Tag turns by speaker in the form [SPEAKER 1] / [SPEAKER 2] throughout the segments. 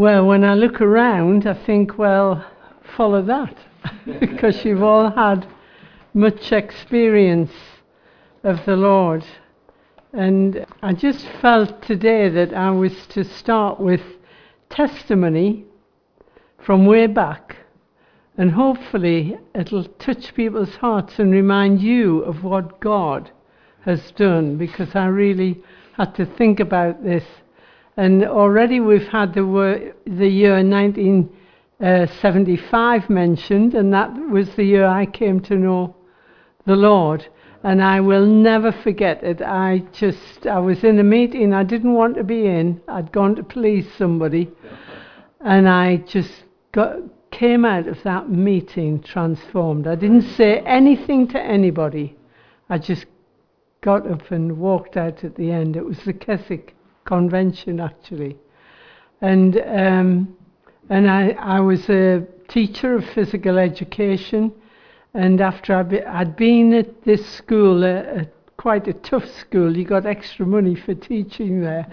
[SPEAKER 1] Well, when I look around, I think, well, follow that, because you've all had much experience of the Lord. And I just felt today that I was to start with testimony from way back, and hopefully it'll touch people's hearts and remind you of what God has done, because I really had to think about this. And already we've had the year 1975 mentioned, and that was the year I came to know the Lord. And I will never forget it. I was in a meeting I didn't want to be in. I'd gone to please somebody, and I just came out of that meeting transformed. I didn't say anything to anybody. I just got up and walked out at the end. It was the Keswick Convention, actually. And I was a teacher of physical education. And after I'd been at this school, quite a tough school, you got extra money for teaching there.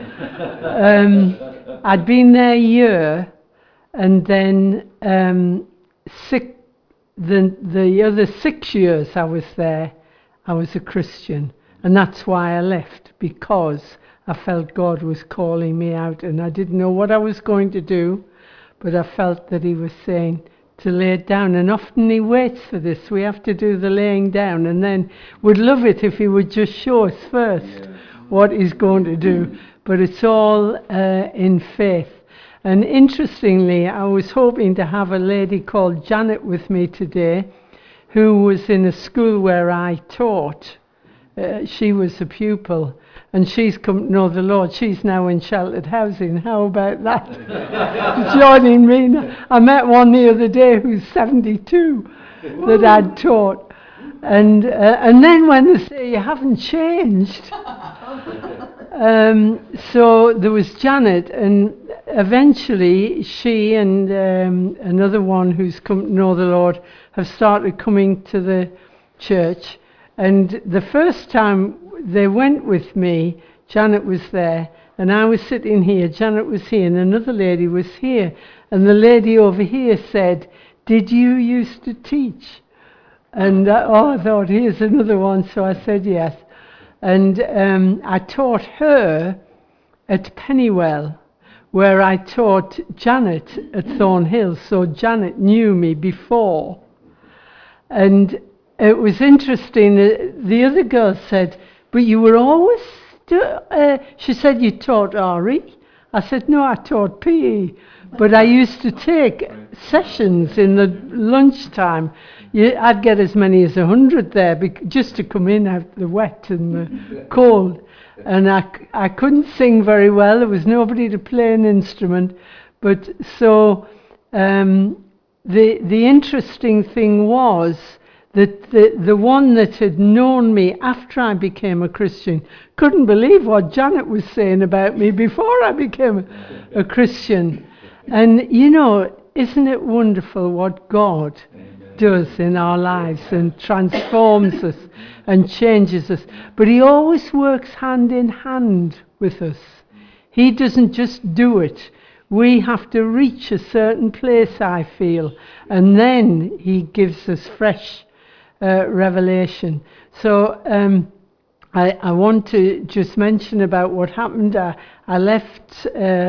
[SPEAKER 1] I'd been there a year, and then the other 6 years I was there, I was a Christian. And that's why I left, because I felt God was calling me out, and I didn't know what I was going to do, but I felt that he was saying to lay it down. And often he waits for this. We have to do the laying down, and then we'd love it if he would just show us first what he's going to do. But it's all in faith. And interestingly, I was hoping to have a lady called Janet with me today, who was in a school where I taught. She was a pupil, and she's come to know the Lord. She's now in sheltered housing. How about that? Joining me. I met one the other day who's 72 that I'd taught. And then when they say you haven't changed. So there was Janet, and eventually she and another one who's come to know the Lord have started coming to the church. And the first time they went with me, Janet was there, and I was sitting here, Janet was here, and another lady was here. And the lady over here said, "Did you used to teach?" And I thought, here's another one, so I said yes. And I taught her at Pennywell, where I taught Janet at Thornhill, so Janet knew me before. And it was interesting. The other girl said, "But you were always..." She said, "You taught RE?" I said, "No, I taught PE. But I used to take sessions in the lunchtime. I'd get as many as 100 there just to come in out the wet and the cold. And I couldn't sing very well. There was nobody to play an instrument. But so the interesting thing was that the one that had known me after I became a Christian couldn't believe what Janet was saying about me before I became a Christian. And, you know, isn't it wonderful what God does in our lives and transforms us and changes us? But he always works hand in hand with us. He doesn't just do it. We have to reach a certain place, I feel, and then he gives us fresh revelation. So I want to just mention about what happened. I left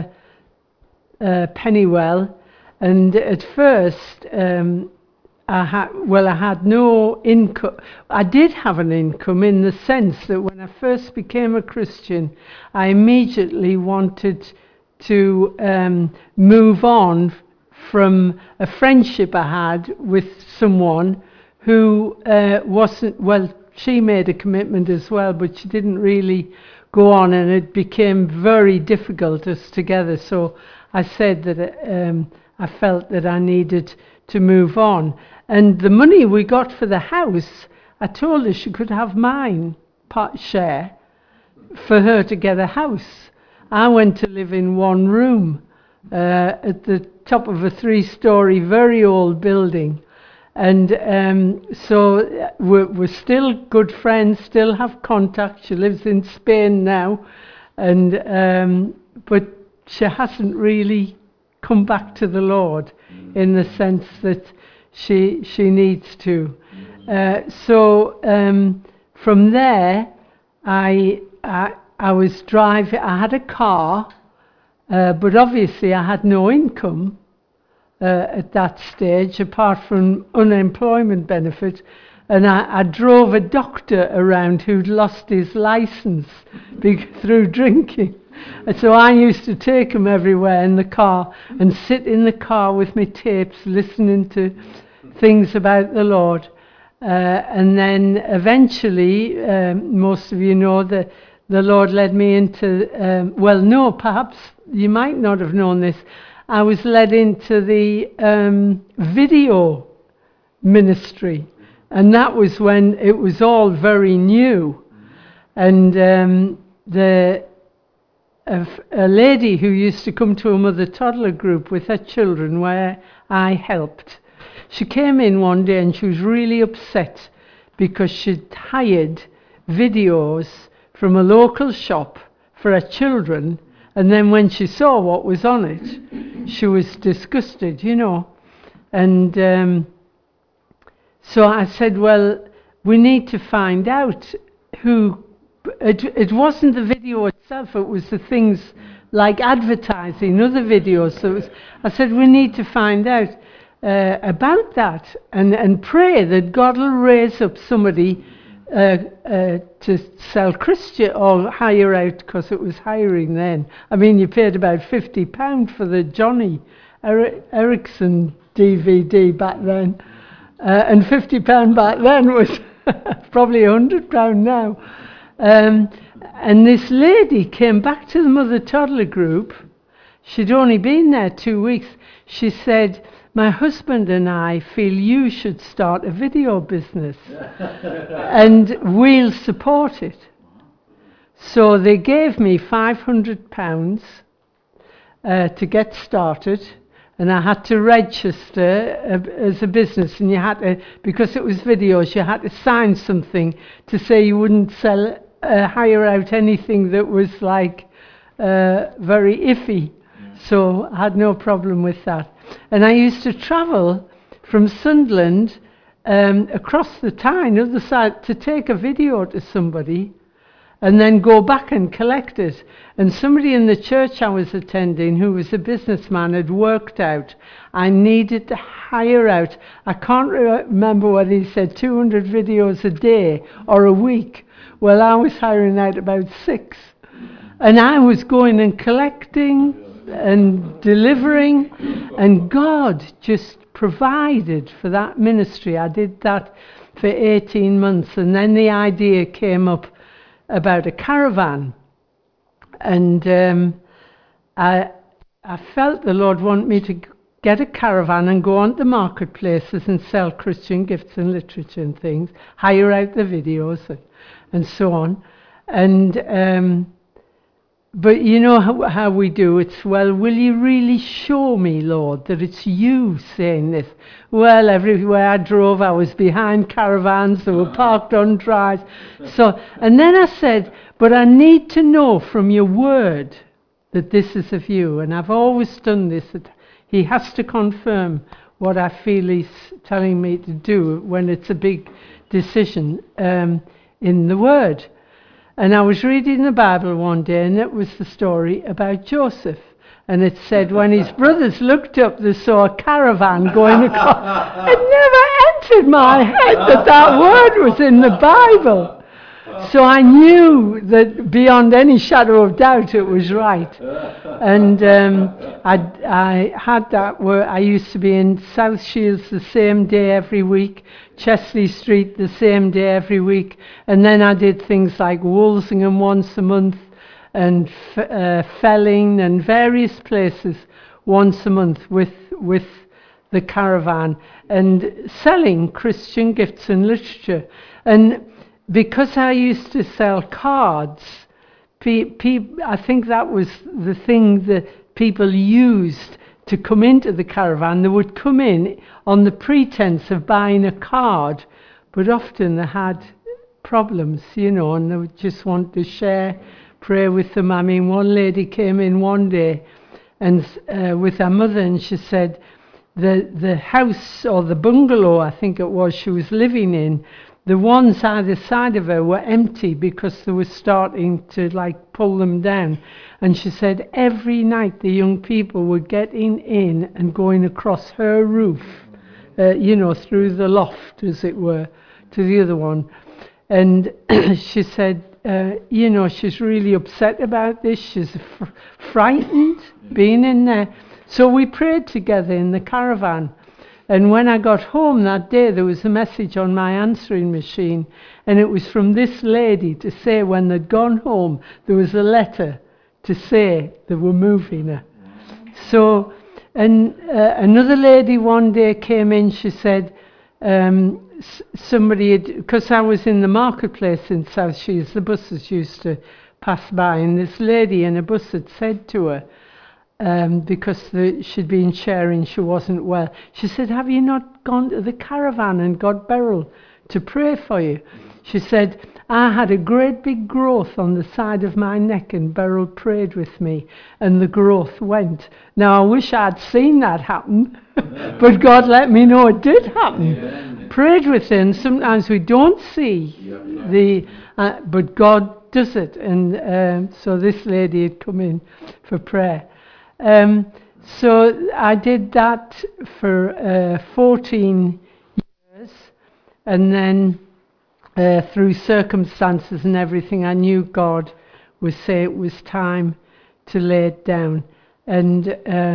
[SPEAKER 1] Pennywell, and at first I had no income. I did have an income in the sense that when I first became a Christian, I immediately wanted to move on from a friendship I had with someone who wasn't, well, she made a commitment as well, but she didn't really go on, and it became very difficult us together. So I said that I felt that I needed to move on. And the money we got for the house, I told her she could have mine part share for her to get a house. I went to live in one room at the top of a 3-story, very old building. And so we're still good friends, still have contact. She lives in Spain now, and but she hasn't really come back to the Lord in the sense that she needs to. So from there, I was driving. I had a car, but obviously I had no income at that stage, apart from unemployment benefit. And I drove a doctor around who'd lost his license through drinking. And so I used to take him everywhere in the car and sit in the car with my tapes, listening to things about the Lord. And then eventually, most of you know that the Lord led me into, well, no, perhaps you might not have known this. I was led into the video ministry. And that was when it was all very new. And a lady who used to come to a mother-toddler group with her children where I helped, she came in one day and she was really upset because she'd hired videos from a local shop for her children, and then when she saw what was on it, she was disgusted, you know. And so I said, well, we need to find out who... It wasn't the video itself, it was the things like advertising, other videos. So I said, we need to find out about that and pray that God will raise up somebody to sell Christian or hire out, because it was hiring then. I mean, you paid about £50 for the Johnny Erickson DVD back then. And £50 back then was probably £100 now. And this lady came back to the mother-toddler group. She'd only been there 2 weeks. She said, my husband and I feel you should start a video business and we'll support it. So they gave me £500 to get started. And I had to register as a business, and you had to, because it was videos, you had to sign something to say you wouldn't hire out anything that was like very iffy. So I had no problem with that. And I used to travel from Sunderland across the Tyne, other side, to take a video to somebody, and then go back and collect it. And somebody in the church I was attending, who was a businessman, had worked out I needed to hire out, I can't remember whether he said 200 videos a day or a week. Well, I was hiring out about 6. And I was going and collecting and delivering, and God just provided for that ministry. I did that for 18 months, and then the idea came up about a caravan, and I felt the Lord wanted me to get a caravan and go on to marketplaces and sell Christian gifts and literature and things, hire out the videos and so on. And but you know how we do. It's, well, will you really show me, Lord, that it's you saying this? Well, everywhere I drove, I was behind caravans that were parked on drives. So, and then I said, but I need to know from your word that this is of you. And I've always done this, that he has to confirm what I feel he's telling me to do when it's a big decision in the word. And I was reading the Bible one day, and it was the story about Joseph. And it said when his brothers looked up, they saw a caravan going across. It never entered my head that word was in the Bible. So I knew that beyond any shadow of doubt it was right. And I had that where I used to be in South Shields the same day every week, Chesley Street the same day every week, and then I did things like Wolsingham once a month, and Felling and various places once a month with the caravan, and selling Christian gifts and literature. And because I used to sell cards, I think that was the thing that people used to come into the caravan. They would come in on the pretense of buying a card, but often they had problems, you know, and they would just want to share, pray with them. I mean, one lady came in one day and with her mother, and she said the house or the bungalow, I think it was, she was living in, the ones either side of her were empty because they were starting to like pull them down. And she said every night the young people were getting in and going across her roof, through the loft, as it were, to the other one. And she said, she's really upset about this. She's frightened being in there. So we prayed together in the caravan. And when I got home that day, there was a message on my answering machine, and it was from this lady to say when they'd gone home, there was a letter to say they were moving her. So, and another lady one day came in, she said, somebody had, because I was in the marketplace in South Shields, the buses used to pass by, and this lady in a bus had said to her, because she'd been sharing, she wasn't well. She said, have you not gone to the caravan and got Beryl to pray for you? She said, I had a great big growth on the side of my neck and Beryl prayed with me and the growth went. Now I wish I'd seen that happen, but God let me know it did happen. Yeah. Prayed with her, and sometimes we don't see but God does it. And so this lady had come in for prayer. So I did that for 14 years, and then through circumstances and everything, I knew God would say it was time to lay it down. And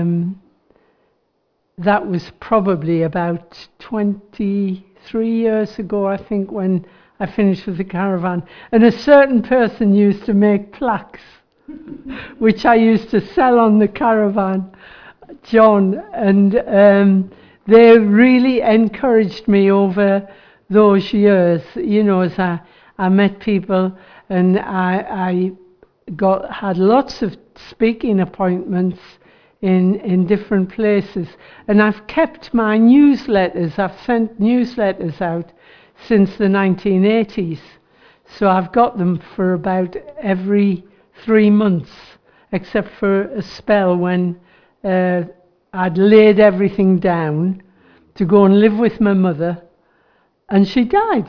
[SPEAKER 1] that was probably about 23 years ago, I think, when I finished with the caravan. And a certain person used to make plaques, which I used to sell on the caravan, John, and they really encouraged me over those years, as I met people, and I had lots of speaking appointments in different places, and I've kept my newsletters. I've sent newsletters out since the 1980s, so I've got them for about every 3 months, except for a spell when I'd laid everything down to go and live with my mother, and she died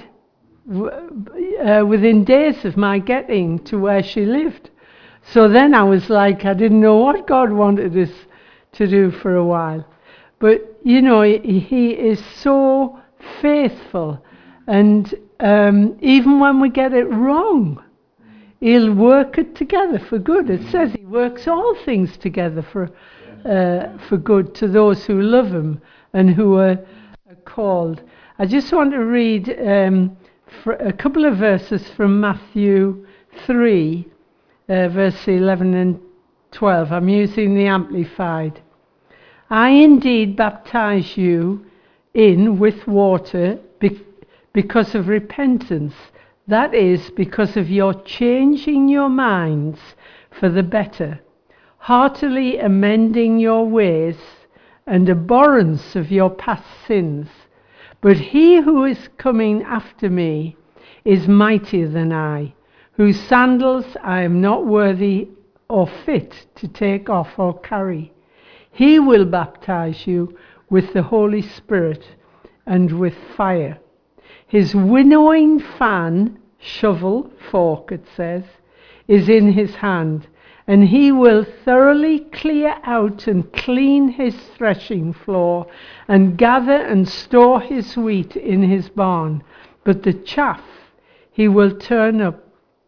[SPEAKER 1] within days of my getting to where she lived. So then I was like, I didn't know what God wanted us to do for a while. But, He is so faithful, and even when we get it wrong, He'll work it together for good. It says He works all things together for good to those who love Him and who are called. I just want to read a couple of verses from Matthew 3, verse 11 and 12. I'm using the Amplified. I indeed baptize you with water because of repentance. That is, because of your changing your minds for the better, heartily amending your ways and abhorrence of your past sins. But he who is coming after me is mightier than I, whose sandals I am not worthy or fit to take off or carry. He will baptize you with the Holy Spirit and with fire. His winnowing fan, shovel, fork, it says, is in his hand, and he will thoroughly clear out and clean his threshing floor, and gather and store his wheat in his barn. But the chaff he will burn up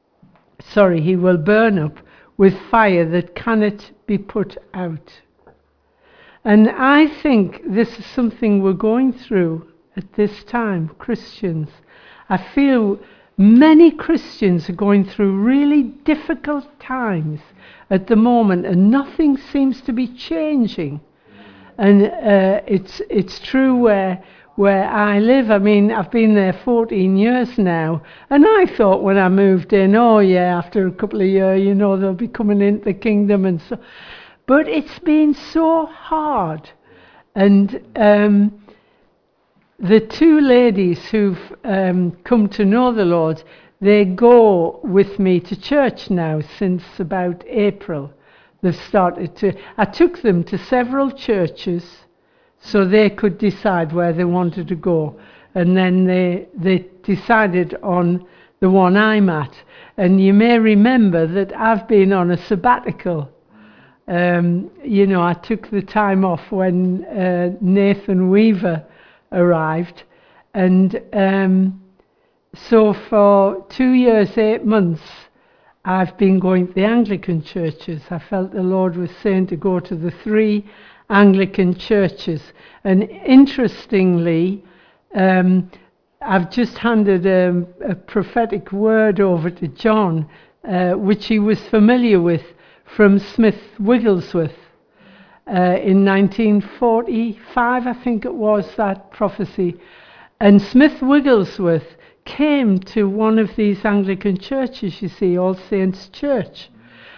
[SPEAKER 1] with fire that cannot be put out. And I think this is something we're going through at this time, Christians. I feel many Christians are going through really difficult times at the moment, and nothing seems to be changing. And it's true where I live. I mean, I've been there 14 years now, and I thought when I moved in, after a couple of years, they'll be coming into the kingdom and so. But it's been so hard, and the two ladies who've come to know the Lord, they go with me to church now since about April. they've started to. I took them to several churches so they could decide where they wanted to go. And then they decided on the one I'm at. And you may remember that I've been on a sabbatical. I took the time off when Nathan Weaver arrived. And so for 2 years, 8 months, I've been going to the Anglican churches. I felt the Lord was saying to go to the 3 Anglican churches. And interestingly, I've just handed a prophetic word over to John, which he was familiar with from Smith Wigglesworth in 1945, I think it was, that prophecy. And Smith Wigglesworth came to one of these Anglican churches, you see, All Saints Church.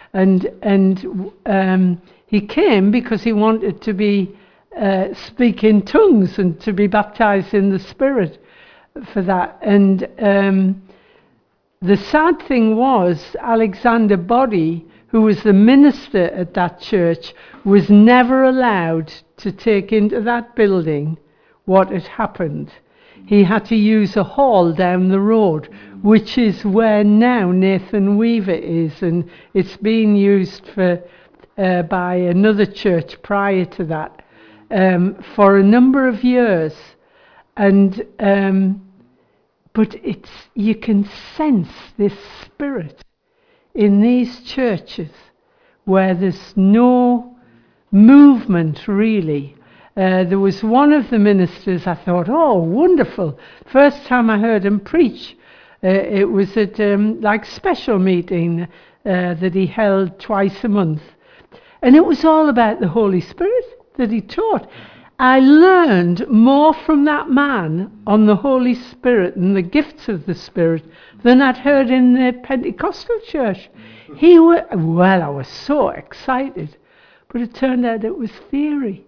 [SPEAKER 1] And he came because he wanted to be speak in tongues and to be baptized in the Spirit for that. And the sad thing was, Alexander Boddy, who was the minister at that church, was never allowed to take into that building what had happened. He had to use a hall down the road, which is where now Nathan Weaver is, and it's being used for by another church prior to that for a number of years. And but you can sense this spirit in these churches where there's no movement really. There was one of the ministers, I thought, oh, wonderful. First time I heard him preach, it was at like special meeting that he held twice a month. And it was all about the Holy Spirit that he taught. I learned more from that man on the Holy Spirit and the gifts of the Spirit than I'd heard in the Pentecostal church. I was so excited, but it turned out it was theory.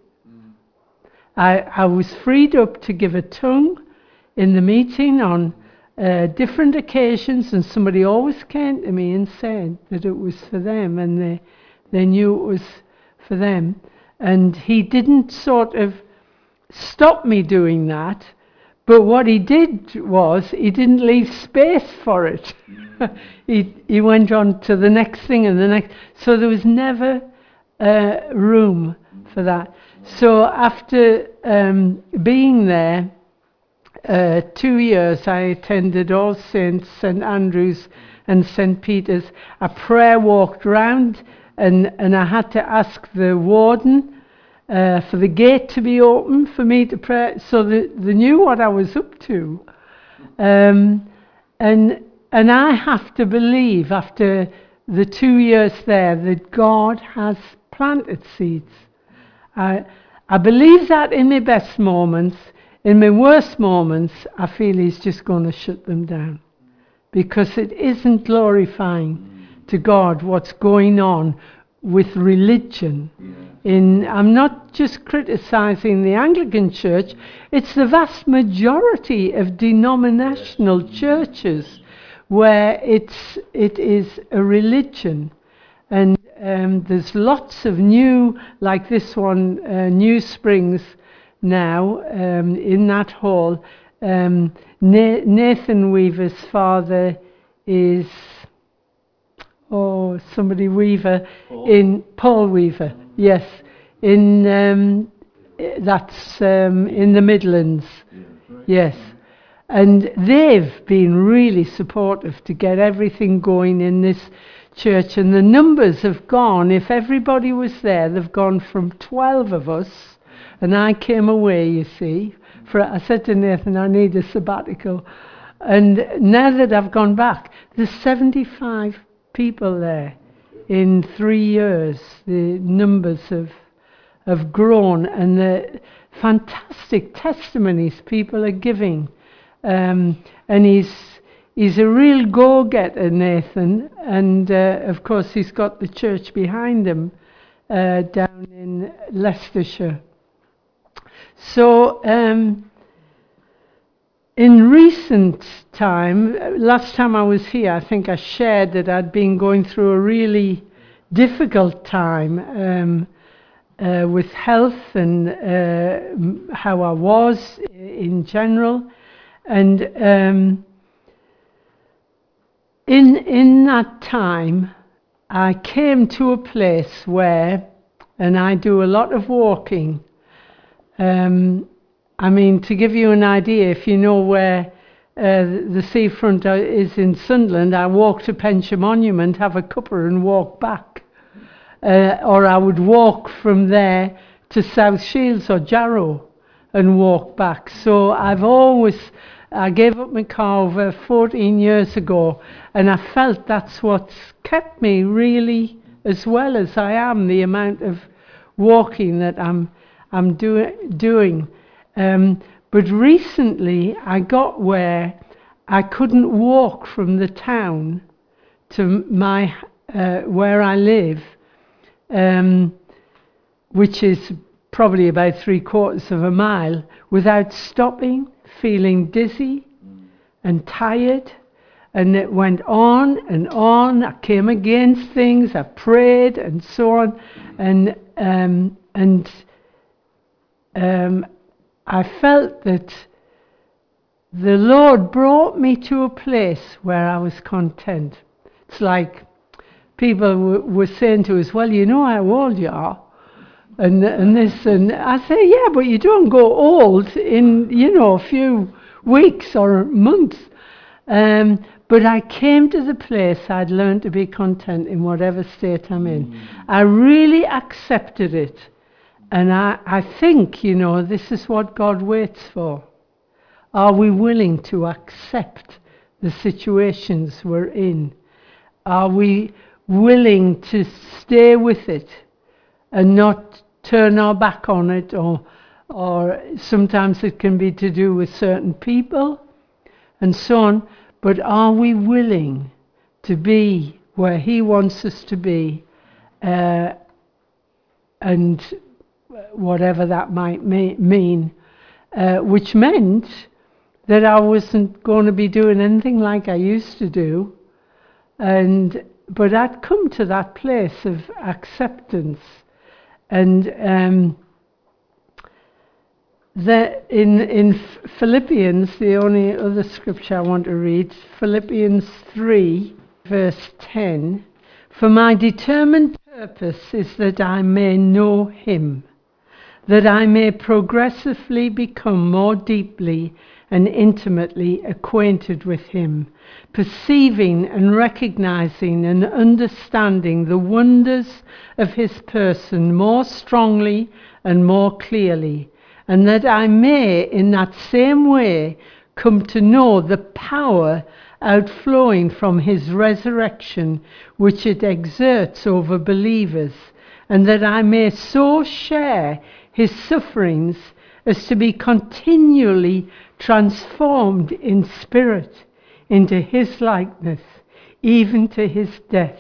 [SPEAKER 1] I was freed up to give a tongue in the meeting on different occasions, and somebody always came to me and said that it was for them, and they knew it was for them. And he didn't sort of stop me doing that, but what he did was he didn't leave space for it. He went on to the next thing and the next. So there was never room for that. So after being there 2 years, I attended All Saints, St Andrews and St Peter's. A prayer walked round, and I had to ask the warden for the gate to be open for me to pray, so they knew what I was up to. And I have to believe, after the 2 years there, that God has planted seeds. I believe that in my best moments. In my worst moments, I feel he's just going to shut them down, because it isn't glorifying to God what's going on with religion. I'm not just criticizing the Anglican Church, it's the vast majority of denominational churches where it is a religion. And there's lots of new, like this one, New Springs now, in that hall. Nathan Weaver's father is somebody Weaver, Paul Weaver, yes, that's in the Midlands, yes. And they've been really supportive to get everything going in this church, and the numbers have gone, if everybody was there, they've gone from 12 of us, and I came away, you see, I said to Nathan, I need a sabbatical, and now that I've gone back, there's 75 people there in 3 years. The numbers have grown, and the fantastic testimonies people are giving. And he's a real go-getter, Nathan, and of course he's got the church behind him down in Leicestershire. So in recent time, last time I was here, I think I shared that I'd been going through a really difficult time with health and how I was in general. And in that time, I came to a place where, and I do a lot of walking. I mean, to give you an idea, if you know where the seafront is in Sunderland, I walk to Penshire Monument, have a cuppa and walk back. Or I would walk from there to South Shields or Jarrow and walk back. So I gave up my car over 14 years ago, and I felt that's what's kept me really as well as I am, the amount of walking that I'm doing. But recently I got where I couldn't walk from the town to my where I live, which is probably about 3/4 of a mile, without stopping, feeling dizzy and tired. And it went on and on. I came against things, I prayed and so on, and I felt that the Lord brought me to a place where I was content. It's like people were saying to us, well, you know how old you are, and this, and I say, yeah, but you don't go old in, a few weeks or months. But I came to the place I'd learned to be content in whatever state I'm in. I really accepted it. And I think, this is what God waits for. Are we willing to accept the situations we're in? Are we willing to stay with it and not turn our back on it? Or sometimes it can be to do with certain people and so on. But are we willing to be where He wants us to be, and whatever that might mean, which meant that I wasn't going to be doing anything like I used to do, but I'd come to that place of acceptance. And in Philippians, the only other scripture I want to read, Philippians 3, verse 10, for my determined purpose is that I may know Him, that I may progressively become more deeply and intimately acquainted with Him, perceiving and recognizing and understanding the wonders of His person more strongly and more clearly, and that I may in that same way come to know the power outflowing from His resurrection, which it exerts over believers, and that I may so share His sufferings as to be continually transformed in spirit into His likeness, even to His death.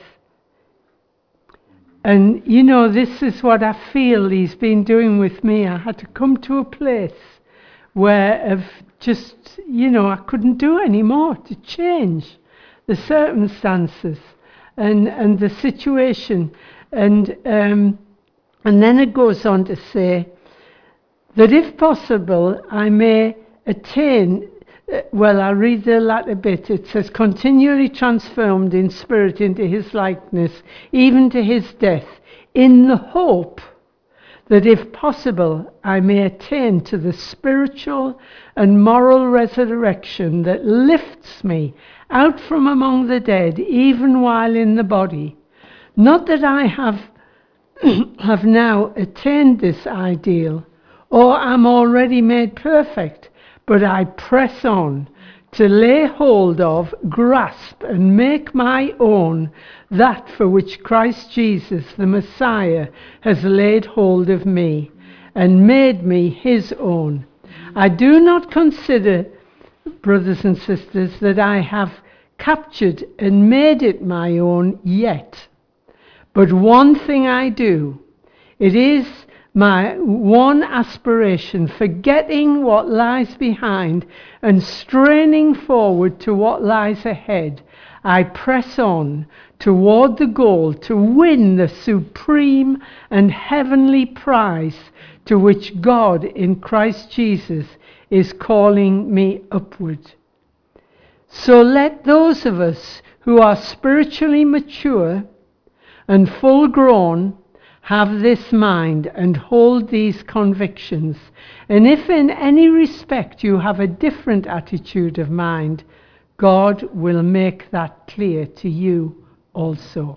[SPEAKER 1] And this is what I feel He's been doing with me. I had to come to a place where of just, I couldn't do any more to change the circumstances and the situation. And then it goes on to say that if possible, I may attain, I'll read the latter bit. It says, continually transformed in spirit into His likeness, even to His death, in the hope that if possible, I may attain to the spiritual and moral resurrection that lifts me out from among the dead, even while in the body. Not that I have now attained this ideal, or am already made perfect, but I press on to lay hold of, grasp, and make my own that for which Christ Jesus, the Messiah, has laid hold of me and made me His own. I do not consider, brothers and sisters, that I have captured and made it my own yet. But one thing I do, it is my one aspiration, forgetting what lies behind and straining forward to what lies ahead. I press on toward the goal to win the supreme and heavenly prize to which God in Christ Jesus is calling me upward. So let those of us who are spiritually mature and full grown have this mind and hold these convictions. And if in any respect you have a different attitude of mind, God will make that clear to you also.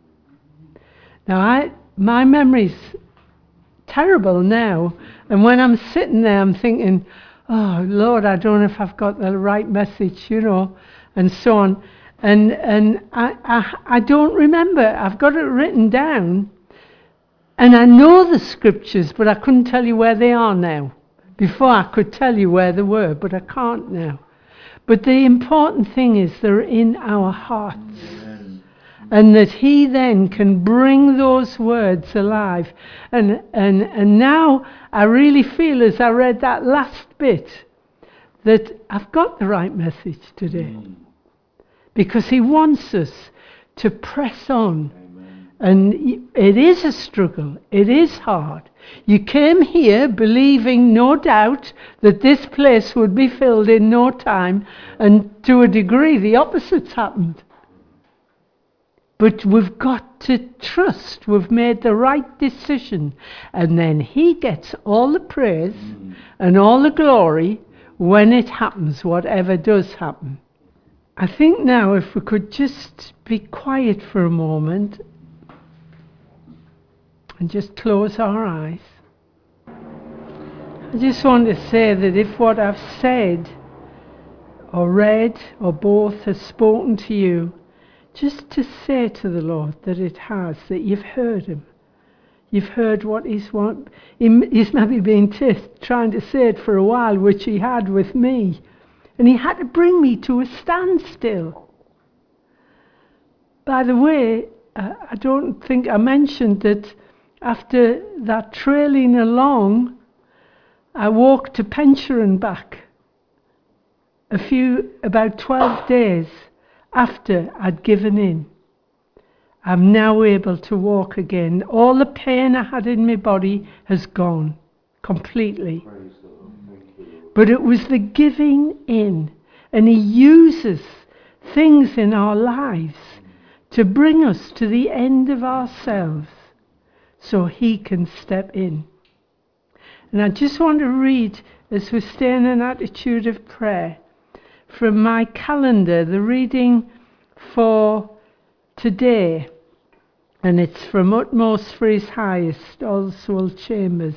[SPEAKER 1] Now, my memory's terrible now, and when I'm sitting there, I'm thinking, oh, Lord, I don't know if I've got the right message, and so on. And I don't remember. I've got it written down, and I know the scriptures, but I couldn't tell you where they are now. Before I could tell you where they were, but I can't now. But the important thing is they're in our hearts. Amen. And that he then can bring those words alive. And now I really feel, as I read that last bit, that I've got the right message today. Because he wants us to press on. Amen. And it is a struggle. It is hard. You came here believing, no doubt, that this place would be filled in no time, and to a degree the opposite's happened. But we've got to trust we've made the right decision, and then he gets all the praise and all the glory when it happens, whatever does happen. I think now if we could just be quiet for a moment and just close our eyes. I just want to say that if what I've said or read or both has spoken to you, just to say to the Lord that it has, that you've heard him. You've heard what he's maybe been trying to say it for a while, which he had with me. And he had to bring me to a standstill. By the way, I don't think I mentioned that after that trailing along, I walked to Penshurun back about 12 days after I'd given in. I'm now able to walk again. All the pain I had in my body has gone completely. But it was the giving in. And he uses things in our lives to bring us to the end of ourselves so he can step in. And I just want to read, as we stay in an attitude of prayer, from my calendar, the reading for today. And it's from Utmost for His Highest, Oswald Chambers.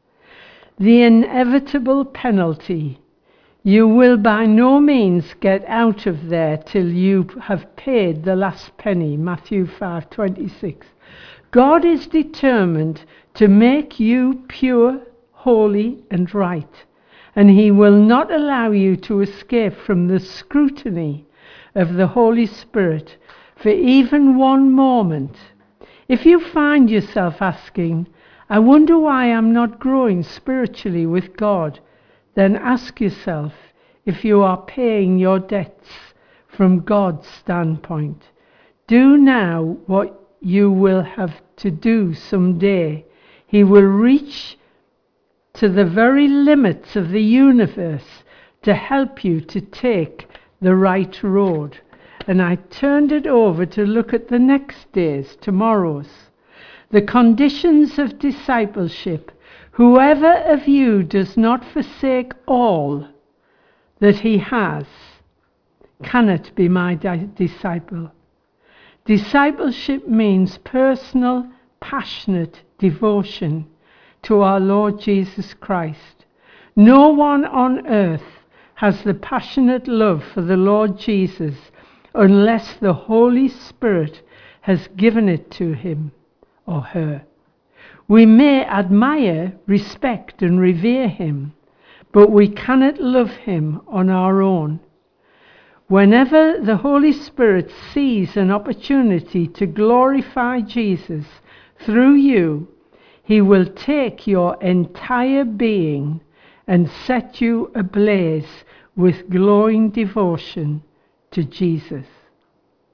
[SPEAKER 1] The inevitable penalty. You will by no means get out of there till you have paid the last penny. Matthew 5:26. God is determined to make you pure, holy and right, and he will not allow you to escape from the scrutiny of the Holy Spirit for even one moment. If you find yourself asking, I wonder why I'm not growing spiritually with God, then ask yourself if you are paying your debts from God's standpoint. Do now what you will have to do someday. He will reach to the very limits of the universe to help you to take the right road. And I turned it over to look at the next days, tomorrow's. The conditions of discipleship. Whoever of you does not forsake all that he has cannot be my disciple. Discipleship means personal, passionate devotion to our Lord Jesus Christ. No one on earth has the passionate love for the Lord Jesus unless the Holy Spirit has given it to him or her. We may admire, respect and revere him, but we cannot love him on our own. Whenever the Holy Spirit sees an opportunity to glorify Jesus through you, he will take your entire being and set you ablaze with glowing devotion to Jesus.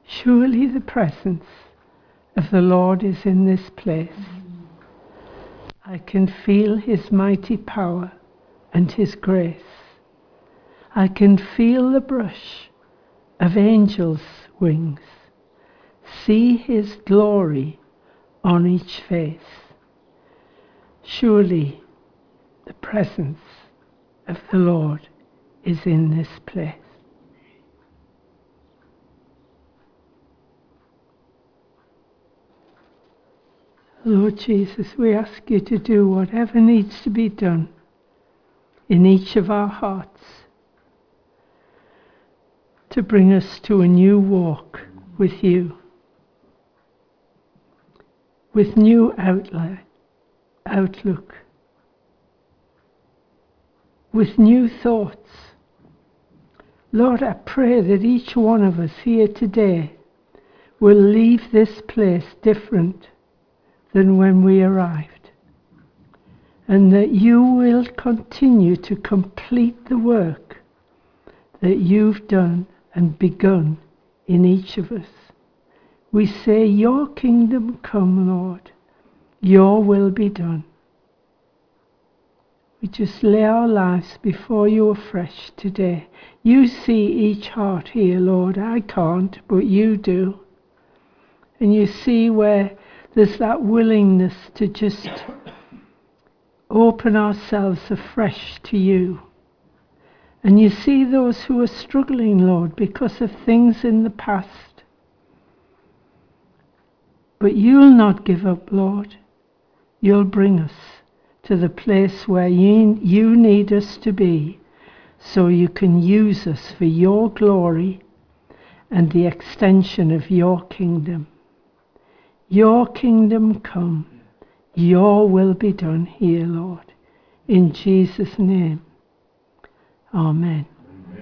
[SPEAKER 1] Surely the presence of the Lord is in this place. I can feel his mighty power and his grace. I can feel the brush of angels' wings. See his glory on each face. Surely the presence of the Lord is in this place. Lord Jesus, we ask you to do whatever needs to be done in each of our hearts to bring us to a new walk with you, with new outlook, with new thoughts. Lord, I pray that each one of us here today will leave this place different than when we arrived, and that you will continue to complete the work that you've done and begun in each of us. We say, your kingdom come, Lord, your will be done. We just lay our lives before you afresh today. You see each heart here, Lord. I can't, but you do. And you see where there's that willingness to just open ourselves afresh to you. And you see those who are struggling, Lord, because of things in the past. But you'll not give up, Lord. You'll bring us to the place where you need us to be, so you can use us for your glory and the extension of your kingdom. Your kingdom come, your will be done here, Lord. In Jesus' name, amen.